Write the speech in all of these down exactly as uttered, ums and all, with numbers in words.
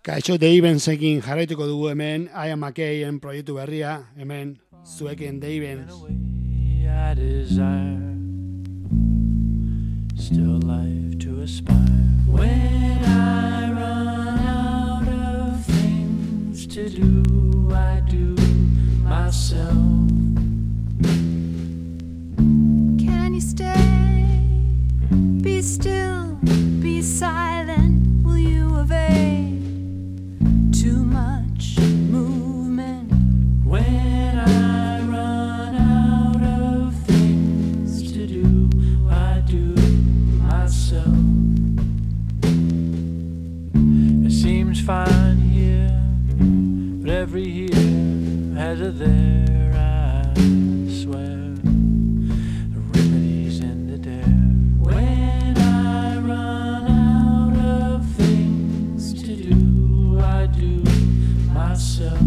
Kaixo Davensekin jarraituko dugu hemen, Ian McKayen proiektu berria, hemen zuekin Davens. Still life to aspire. When I run out of things to do, I do myself. Can you stay? Be still, be silent. Will you evade too much movement? When I run out of things to do, I do myself. It seems fine here, but every here has a there, I swear. The remedy's in the dare. When I run out of things to do, I do myself.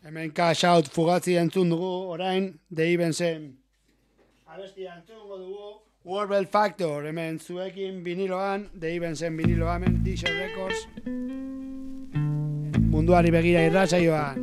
Hemen Cash Out fugatzi entzun dugu, orain, The Evensen abestia entzungo dugu, Warbell Factor, hemen zuekin viniloan, The Evensen viniloa, hemen T-Shirt Records, munduari begira irratsaioan.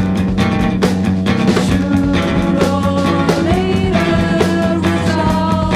All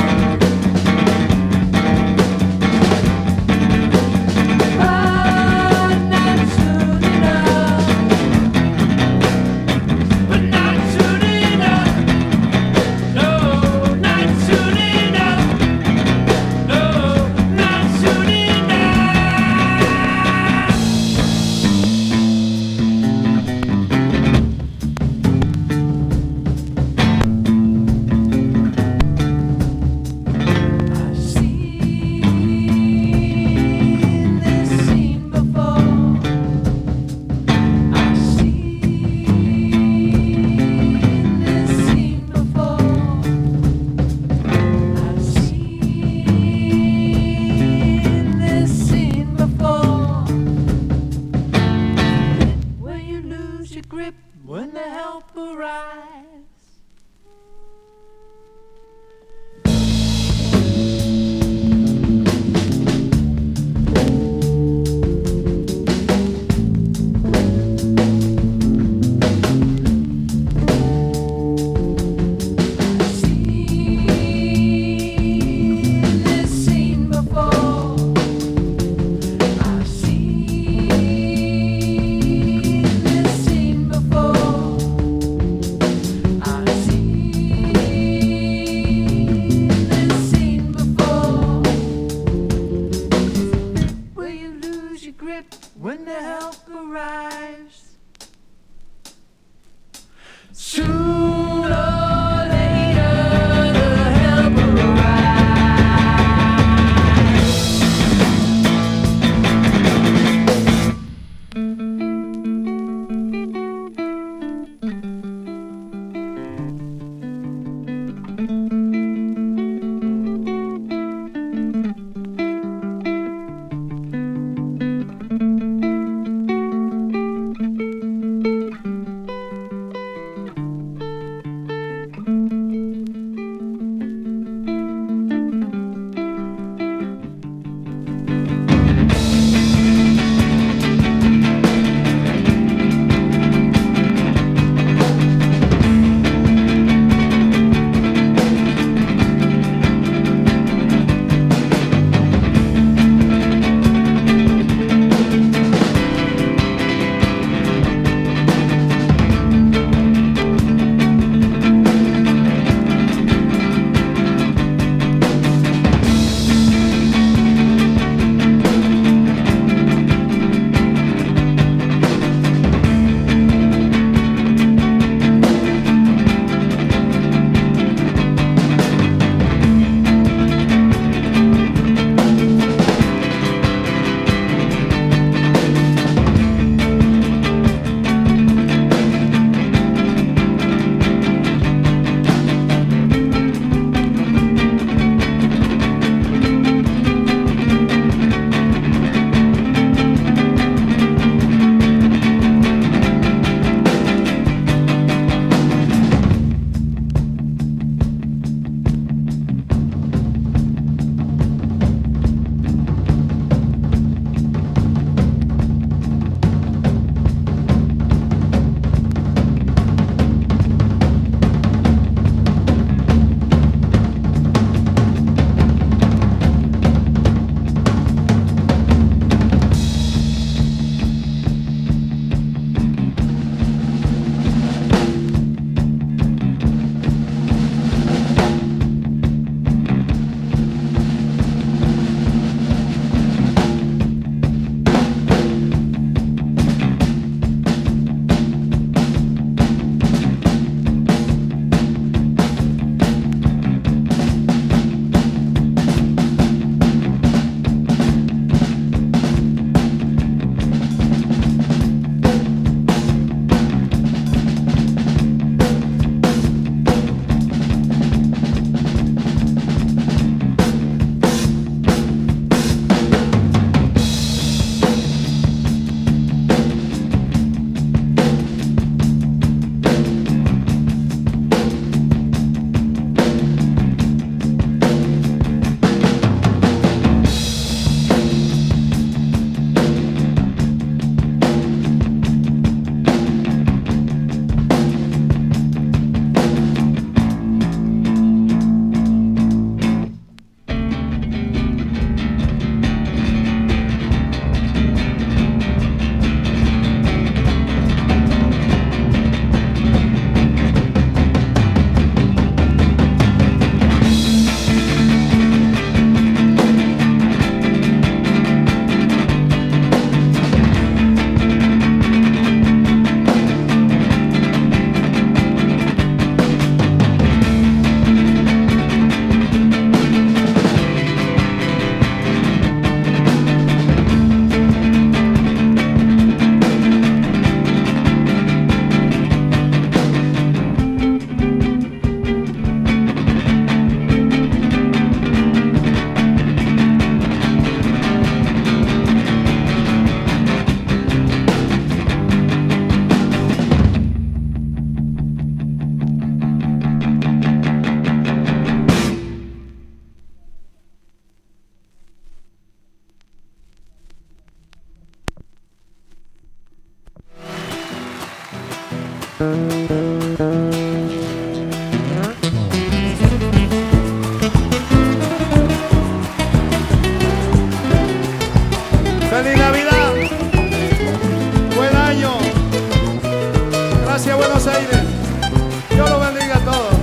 ¡Feliz Navidad! ¡Buen año! Gracias, Buenos Aires. Dios los bendiga a todos.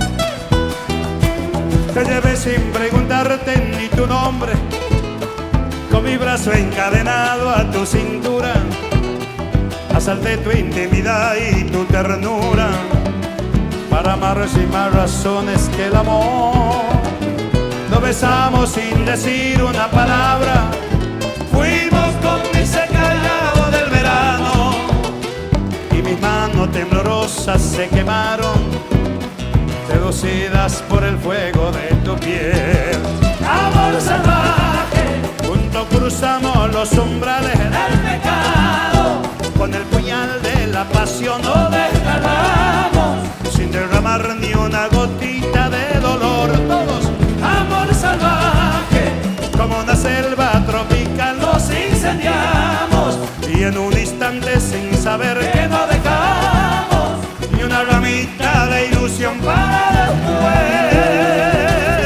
Te llevé sin preguntarte ni tu nombre, con mi brazo encadenado a tu cintura. Asalté tu intimidad y tu ternura para amar sin más razones que el amor. Nos besamos sin decir una palabra. Fuimos cómplices callados del verano y mis manos temblorosas se quemaron, seducidas por el fuego de tu piel. Amor salvaje, juntos cruzamos los umbrales del pecado, con el puñal de la pasión nos desgarramos, sin derramar ni una gotita de dolor. Todos, amor salvaje, como una selva tropical nos incendiamos, y en un instante sin saber que no dejamos ni una ramita de ilusión para después.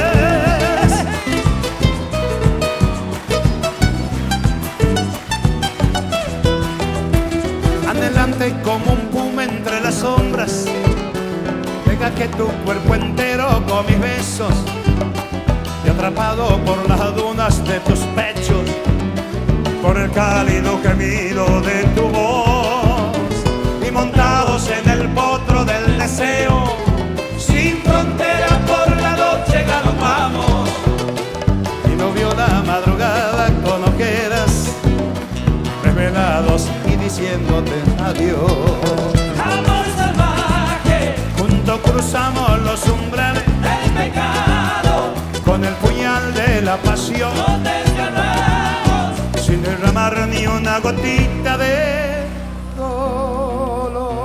Adelante como un puma entre las sombras, deja que tu cuerpo entero con mis besos, y atrapado por las dunas de tus pechos, por el cálido gemido de tu voz, y montados en el potro del deseo, sin frontera por la noche galopamos, y no vio la madrugada con ojeras, revelados y diciéndote adiós. Amor salvaje, juntos cruzamos los umbrales del pecado, con el puñal de la pasión nos desgarramos, sin derramar ni una gotita de dolor.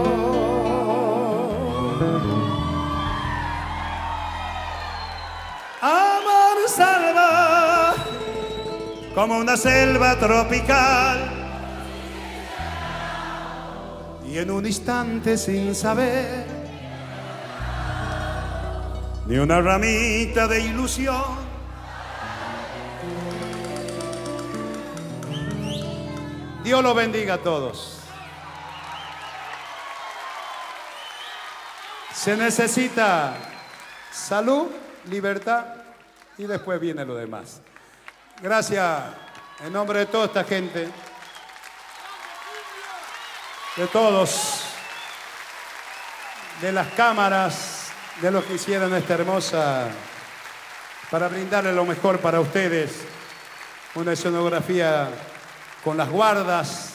Amor salvaje, como una selva tropical, y en un instante sin saber ni una ramita de ilusión, Dios los bendiga a todos. Se necesita salud, libertad y después viene lo demás. Gracias en nombre de toda esta gente, de todos, de las cámaras, de los que hicieron esta hermosa, para brindarle lo mejor para ustedes, una escenografía con las guardas,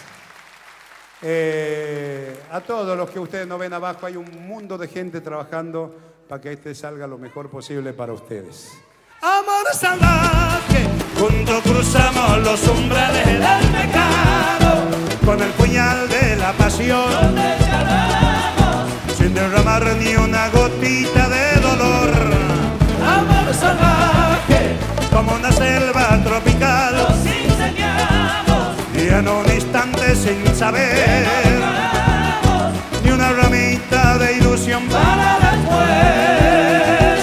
eh, a todos los que ustedes no ven abajo, hay un mundo de gente trabajando para que este salga lo mejor posible para ustedes. Amor salvaje, juntos cruzamos los umbrales del pecado, con el puñal de la pasión nos desgarramos, sin derramar ni una gotita de dolor. Amor salvaje, como una selva tropical nos incendiamos, y en un instante sin saber ni una ramita de ilusión para después.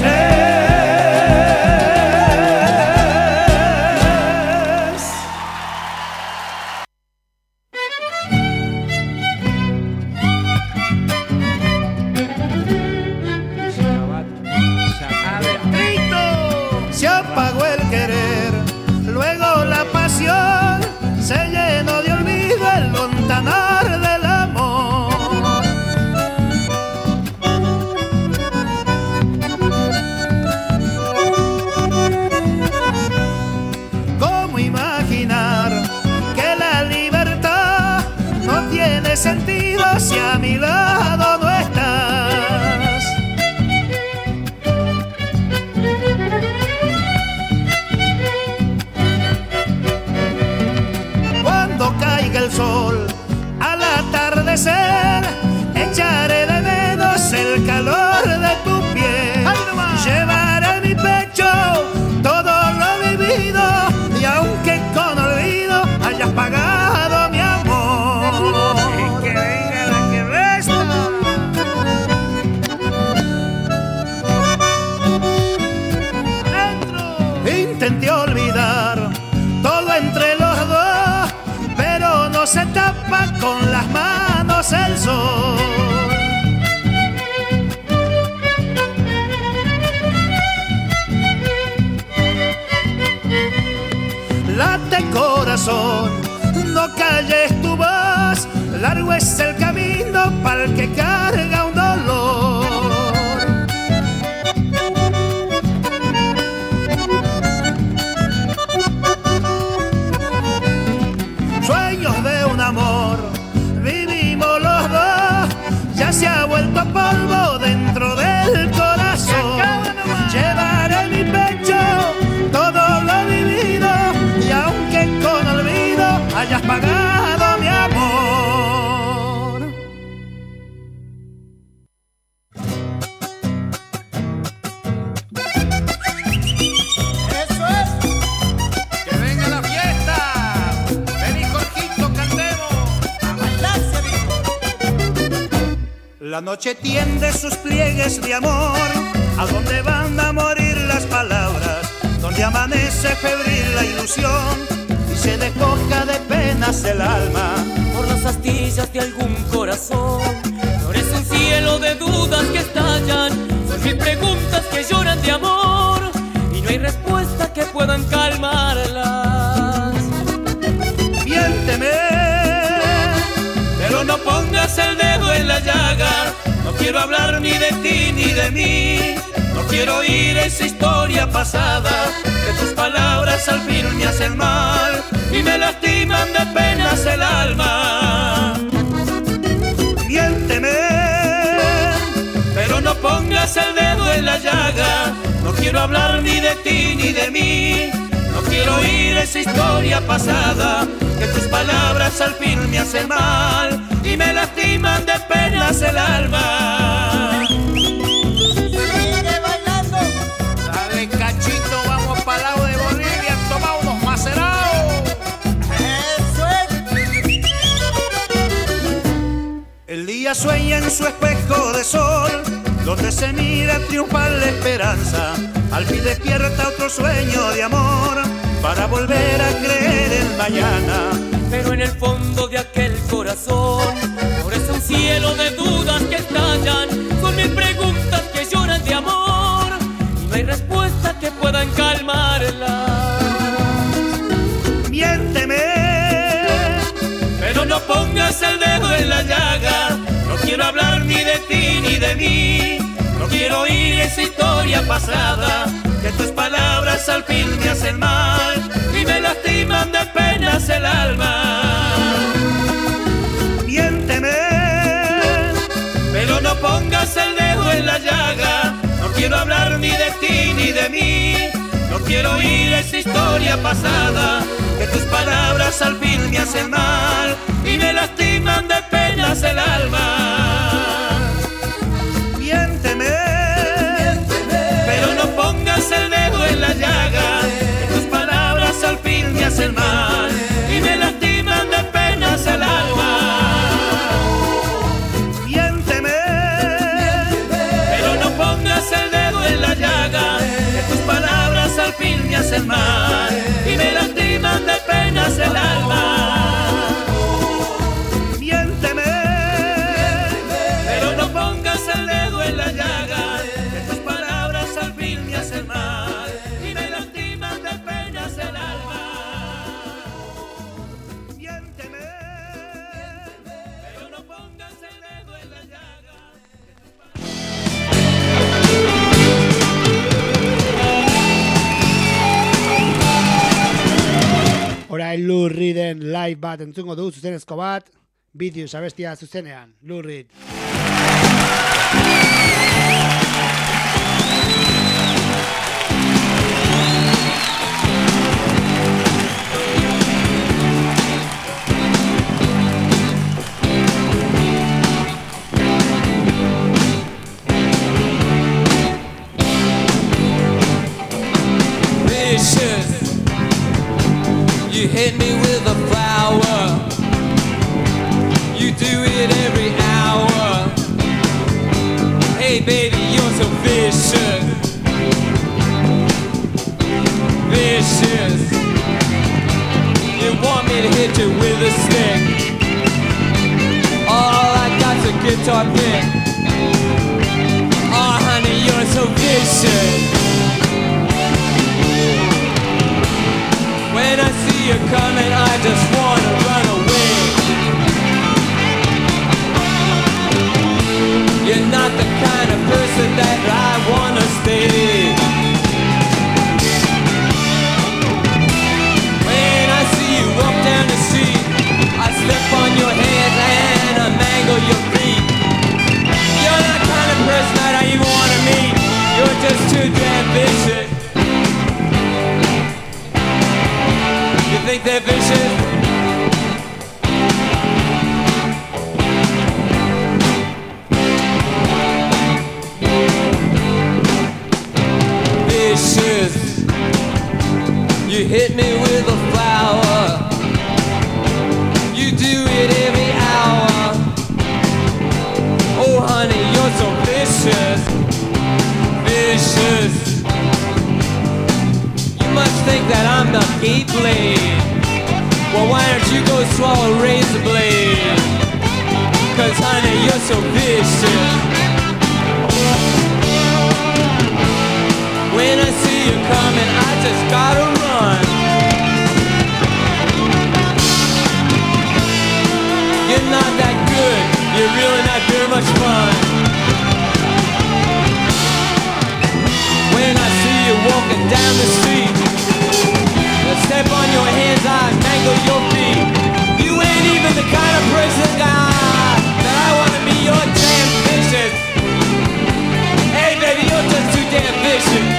Se apagó el querer, luego la pasión, se llenó de olvido el montanar del amor. ¿Cómo imaginar que la libertad no tiene sentido si a mi lado no estás? Cuando caiga el sol al atardecer, echaré de menos el calor de tu piel. Llevaré en mi pecho todo lo vivido, y aunque con olvido hayas pagado mi amor, y que venga la que resta. es el sol. Late corazón, no calles tu voz, largo es el camino para el que carga un dolor. Sueños de un amor, vivimos los dos, ya se ha vuelto polvo dentro del corazón. Llevaré en mi pecho todo lo vivido, y aunque con olvido hayas pagado mi amor. Eso es, que venga la fiesta. Ven y Jorgito, cantemos. A bailarse, viejo. La noche tiende sus pliegues de amor, a donde van a morir las palabras, donde amanece febril la ilusión y se despoja de penas el alma. Por las astillas de algún corazón florece un cielo de dudas que estallan. Son mil preguntas que lloran de amor y no hay respuesta que puedan calmarlas. Miénteme, Pero no pongas el dedo en la llaga. No quiero hablar ni de ti ni de mí. No quiero oír esa historia pasada, que tus palabras al fin me hacen mal y me lastiman de penas el alma. miénteme, Pero no pongas el dedo en la llaga. No quiero hablar ni de ti ni de mí. No quiero oír esa historia pasada, que tus palabras al fin me hacen mal y me lastiman de penas el alma. Sigue bailando. Dale, cachito, vamos para el lado de Bolivia a tomar unos macerados. Eso es. el día sueña en su espejo de sol, donde se mira triunfar la esperanza. Al fin despierta otro sueño de amor, para volver a creer en mañana. Pero en el fondo de aquel corazón florece un cielo de dudas que estallan. Son mil preguntas que lloran de amor y no hay respuesta que puedan calmarlas. Miénteme, Pero no pongas el dedo en la llaga. No quiero hablar ni de ti ni de mí. No quiero oír esa historia pasada, que tus palabras al fin me hacen mal y me lastiman de penas el alma. miénteme, Pero no pongas el dedo en la llaga. No quiero hablar ni de ti ni de mí. No quiero oír esa historia pasada, que tus palabras al fin me hacen mal y me lastiman de penas el alma. miénteme, Pero no pongas el dedo en la llaga, que tus palabras al fin me hacen mal y me lastiman de penas el alma. miénteme, Pero no pongas el dedo en la llaga, que tus palabras al fin me hacen mal y me lastiman de penas el alma. miénteme, Pero no pongas el dedo en la llaga, que tus palabras al fin me hacen mal y me lastiman de penas el alma. miénteme. Pero no pongas el dedo en la llaga. Orain Lou Reeden live bat entzungo du zuzenezko bat, Bidius abestia zuzenean, Lou Reed. You hit me with a flower. You do it every hour. Hey baby, you're so vicious. Vicious. You want me to hit you with a stick. All I guitar pick. Oh, honey, you're so vicious. When I see you coming, I just wanna run away. You're not the kind of person that I wanna stay. When I see you walk down the street, I step on your hands and I mangle your feet. You're not the kind of person that I even wanna meet. You're just too damn vicious. You think they're vicious? Vicious. You hit me with a flower. You do it every hour. Oh honey, you're so vicious. Vicious. You must think that I'm the gate blade. Well, why don't you go swallow a razor blade? Cause honey, you're so vicious. When I see you coming, I just gotta run. You're not that good, you're really not very much fun. When I see you walking down the street, I step on your hands, I mangle your feet. You ain't even the kind of person ah, that I wanna be. You're damn vicious. Hey baby, you're just too damn vicious.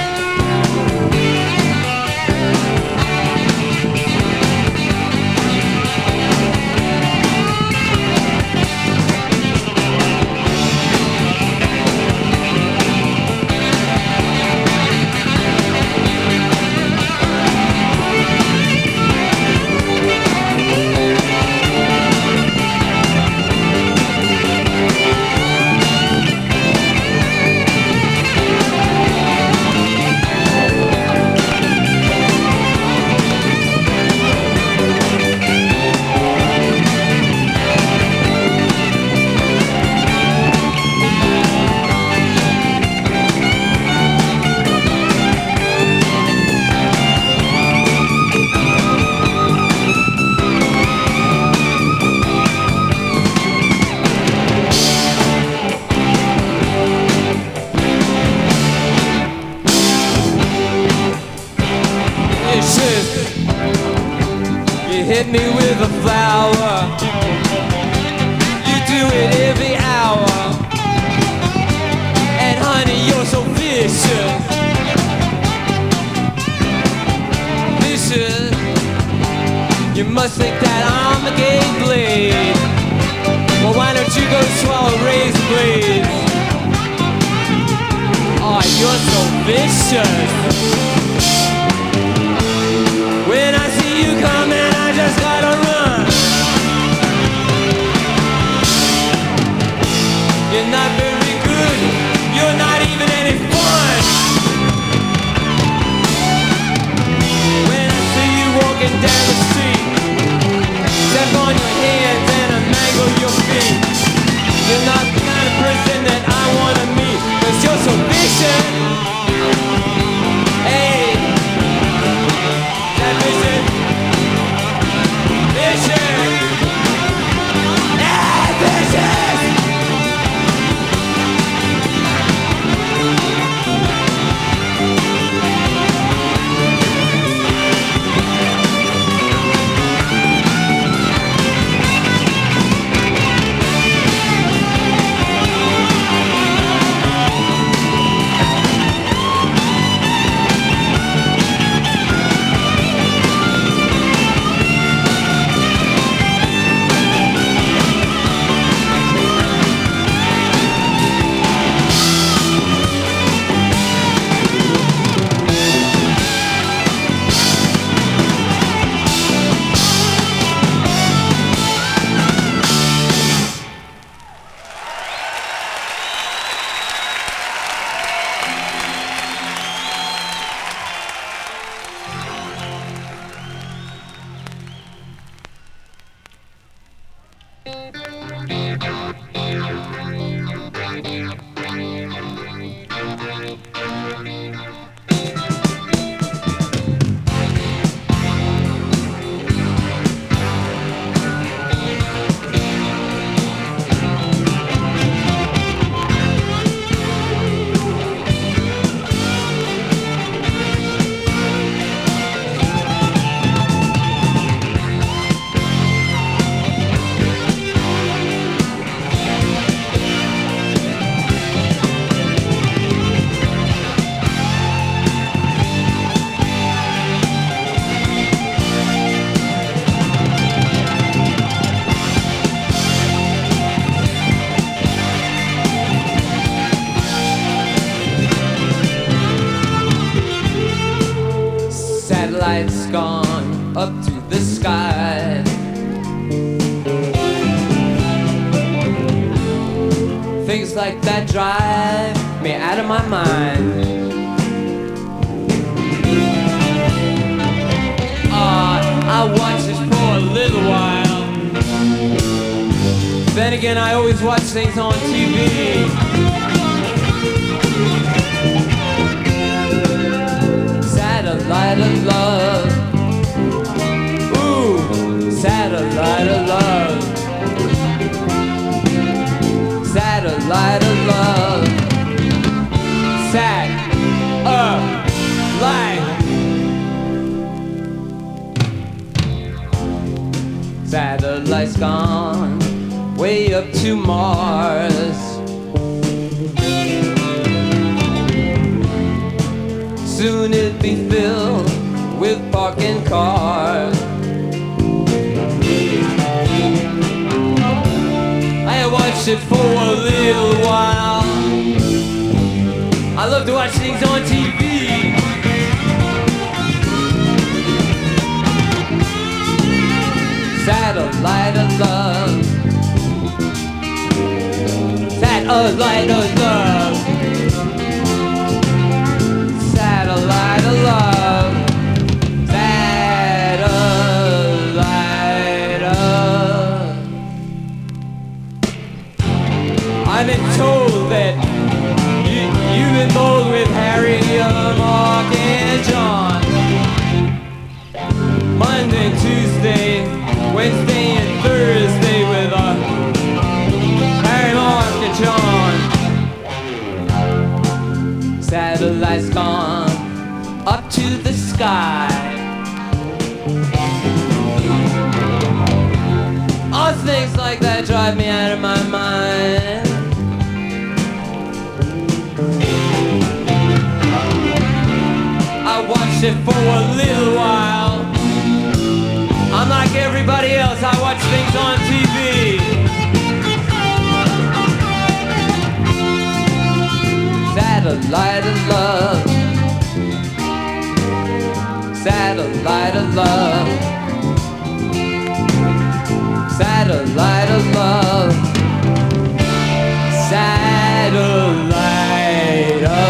Hit me with a flower. You do it every hour. And honey, you're so vicious. Vicious. You must think that I'm a gay blade. Well, why don't you go swallow razor blades? Oh, you're so vicious. When I see you coming, I just gotta run. You're not very good. You're not even any fun. When I see you walking down the street, step on your hands and I mangle your feet. You're not the kind of person that I wanna meet, 'cause you're so vicious. lights gone up to the sky. Things like that drive me out of my mind. Uh, I watch it for a little while. Then again, I always watch things on T V. Satellite of love. Ooh, satellite of love. Satellite of love. Sat up light. Satellite's gone way up to Mars. Soon it'll be filled with parking cars. I watched it for a little while. I love to watch things on T V. Satellite of love. Satellite of love. Satellite of love. Satellite of. I've been told that you, you've been bold with Harry, uh, Mark, and John. Monday, Tuesday, Wednesday, and Thursday with uh, Harry, Mark, and John. Satellite's gone up to the sky. All things like that drive me out of my mind. I watched it for a little while. I'm like everybody else, I watch things on T V. Satellite of love. Satellite of love. Satellite of love. Satellite of.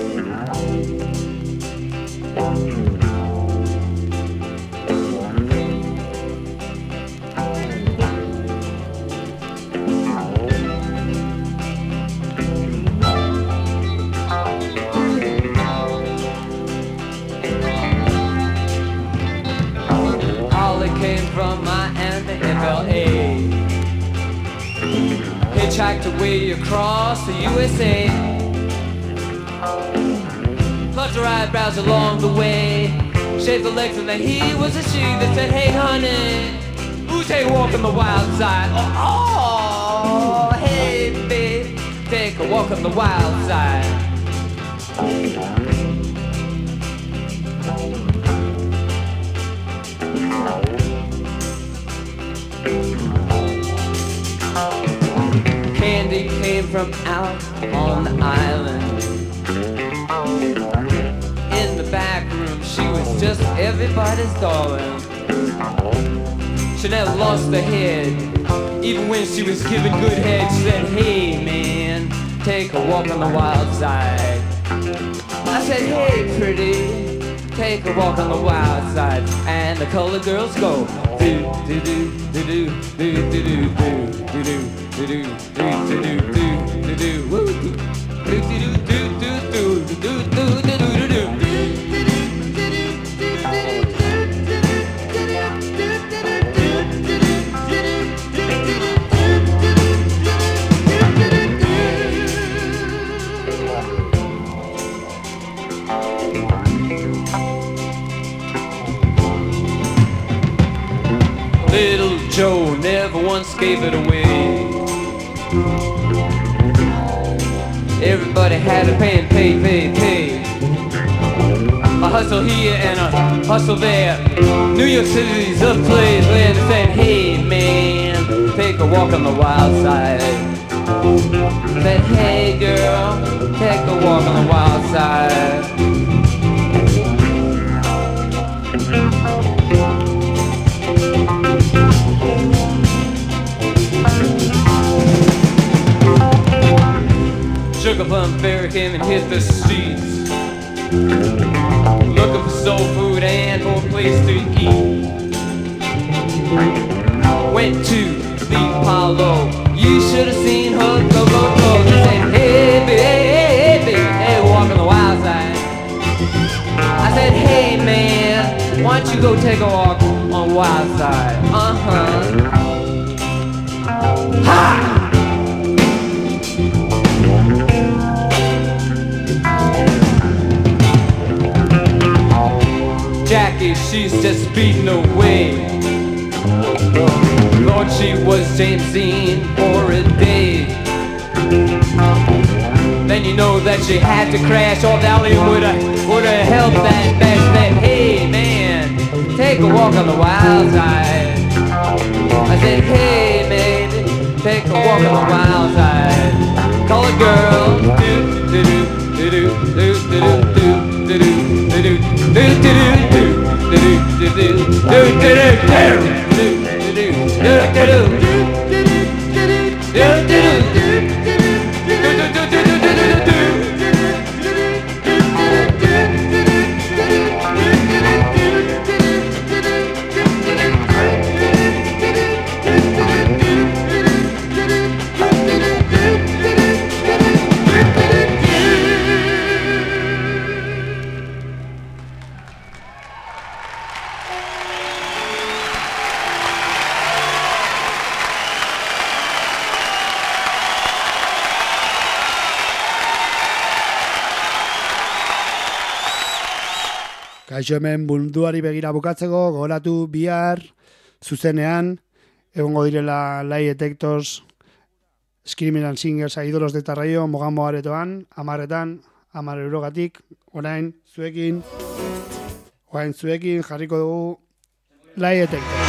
From Miami, F L A, hitchhiked away across the U S A, plucked her eyebrows along the way, shaved the legs and then he was a she that said, hey honey, who take a walk on the wild side? Oh, oh, hey babe, take a walk on the wild side. Candy came from out on the island. In the back room, she was just everybody's darling. She never lost her head, even when she was giving good head. She said, hey man, take a walk on the wild side. I said, hey pretty, take a walk on the wild side. And the colored girls go do do do do do do do do do do do do do do do do woo do do do do do do do do do do. Little Joe never once gave it away. Everybody had to pay and pay, pay, pay. A hustle here and a hustle there. New York City's a place where they said, hey man, take a walk on the wild side. Said, hey girl, take a walk on the wild side. Sugar Plum Fairy came and hit the streets, looking for soul food and for a place to eat. Went to the Apollo, you should have seen her go, go, go. They said, hey, baby, hey, hey, baby, hey, walk on the wild side. I said, hey, man, why don't you go take a walk on the wild side? Uh-huh. Ha! Jackie, she's just speeding away. Thought she was James Dean for a day. Then you know that she had to crash. Off Alley would've, would've helped that back. Said, hey man, take a walk on the wild side. I said, hey baby, take a walk on the wild side. Colored girl, do do do do do do do do do do do do do do. Do do do do do do do do Kaixo hemen munduari begira bukatzeko, gogoratu bihar zuzenean egongo direla Lie Detectors, Screaming and Singers, Idolos de Tarraio, Mogambo aretoan, amarretan, amar eurogatik, orain zuekin, orain zuekin jarriko dugu Lie Detectors.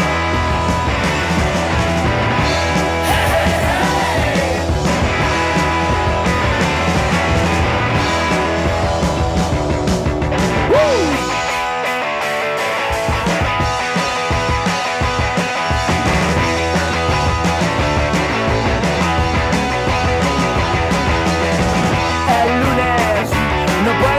No puedo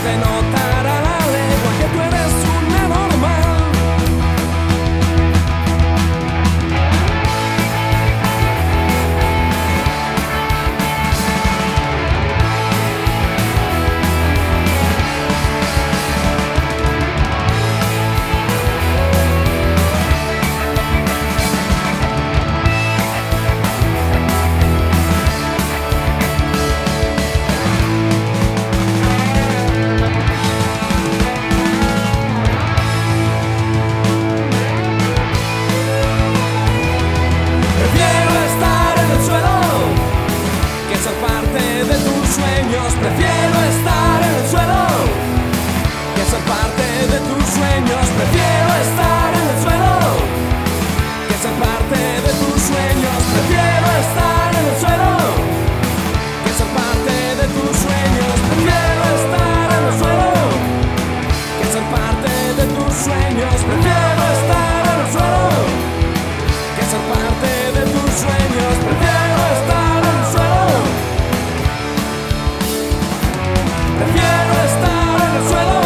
se notará la legua que tú eres un anormal. Prefiero estar en el suelo que ser parte de tus sueños. Prefiero estar en el suelo que ser parte de tus sueños. Prefiero estar en el suelo que ser parte de tus sueños. Prefiero estar en el suelo que ser parte de tus sueños. Prefiero estar en el suelo que ser parte de tus sueños. Prefiero estar en el suelo. Prefiero estar en el suelo.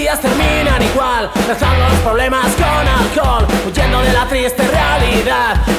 Terminan igual, dejando los problemas con alcohol, huyendo de la triste realidad,